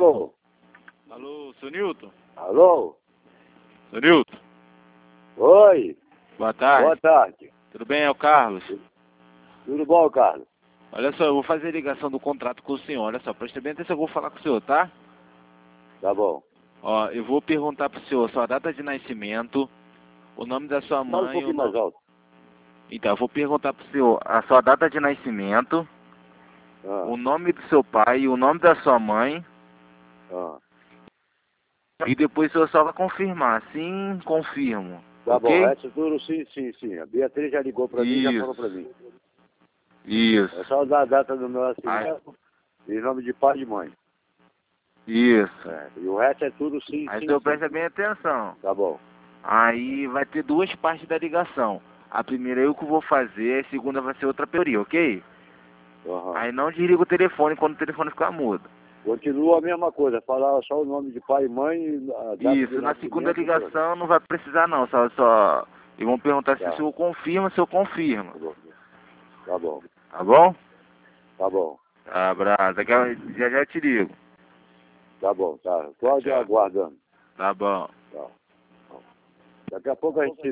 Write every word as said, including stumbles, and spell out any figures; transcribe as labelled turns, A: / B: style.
A: Alô?
B: Alô, seu Nilton?
A: Alô?
B: Seu Nilton?
A: Oi?
B: Boa tarde.
A: Boa tarde.
B: Tudo bem? É o Carlos.
A: Tudo bom, Carlos?
B: Olha só, eu vou fazer a ligação do contrato com o senhor. Olha só, preste bem atenção, eu vou falar com o senhor, tá?
A: Tá bom.
B: Ó, eu vou perguntar pro senhor sua data de nascimento, o nome da sua
A: Fala um
B: mãe... o
A: pouquinho
B: nome...
A: mais alto.
B: Então, eu vou perguntar pro senhor a sua data de nascimento,
A: Ah,
B: o nome do seu pai e o nome da sua mãe,
A: ah.
B: e depois o senhor só vai confirmar. Sim, confirmo.
A: Tá
B: Ok?
A: bom, essa tudo sim, sim, sim. A Beatriz já ligou pra mim e já falou pra mim.
B: Isso.
A: É só dar a data do meu
B: Ai.
A: nascimento e nome de pai e de mãe.
B: Isso.
A: É, e o resto é tudo sim,
B: Aí o
A: sim,
B: senhor
A: sim.
B: presta bem atenção.
A: Tá bom.
B: Aí vai ter duas partes da ligação. A primeira eu que vou fazer, a segunda vai ser outra teoria, ok?
A: Aham.
B: Aí não desliga o telefone quando o telefone ficar mudo.
A: Continua a mesma coisa, falar só o nome de pai e mãe e a data de
B: Isso, na segunda
A: nascimento e pronto.
B: ligação não vai precisar não, só, só... E vão perguntar se
A: Tá.
B: o senhor confirma, se eu confirmo.
A: Tá bom. Tá bom.
B: Tá bom?
A: Tá bom.
B: Abraço, daqui a- já já te ligo.
A: Tá bom, tá. Tô
B: Tchau.
A: aguardando.
B: Tá bom.
A: Tá. Daqui a pouco a gente